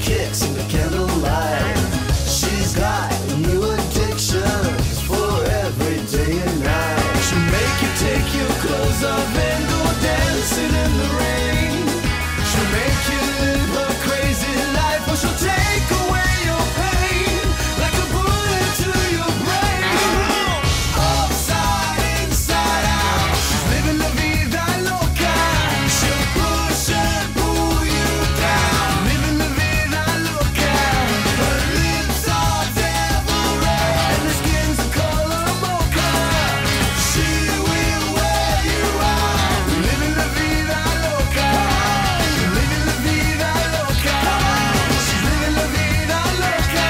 kicks in the candlelight. She's got new addictions for every day and night. She'll make you take your clothes off and go dancing in the rain. She'll make you live her crazy life, or she'll take away your pain like a bullet to your brain. Upside, inside out, she's living la vida loca. She'll push and pull you down, living la vida loca. Her lips are devil red and her skin's the color mocha. She will wear you out, living la vida loca. Living la vida loca. She's living la vida loca.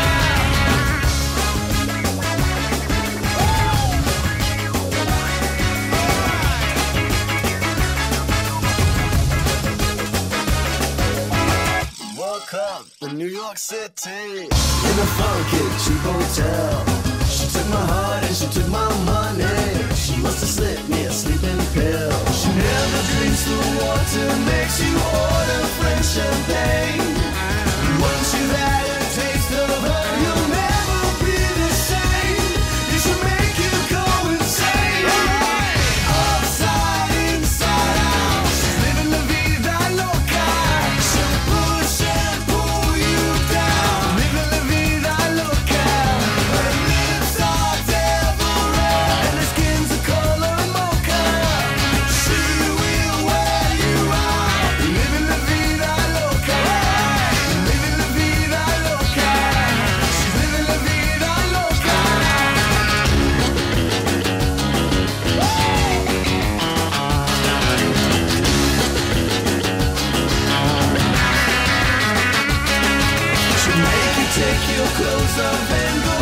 Woke up in New York City in a funky cheap hotel. She took my heart and she took my money. She must have slipped me a sleeping pill. She never drinks the water, makes you order French champagne. Once you've had a taste of her, you'll never be the same. You should make you go insane. Upside, inside out, she's living la vida loca. She'll push and pull you down, living la vida loca. Her lips are devil red and her skin's the color mocha. She will wear you out, living la vida loca. Living la vida loca. She's living la vida loca. She'll make you take your clothes off and go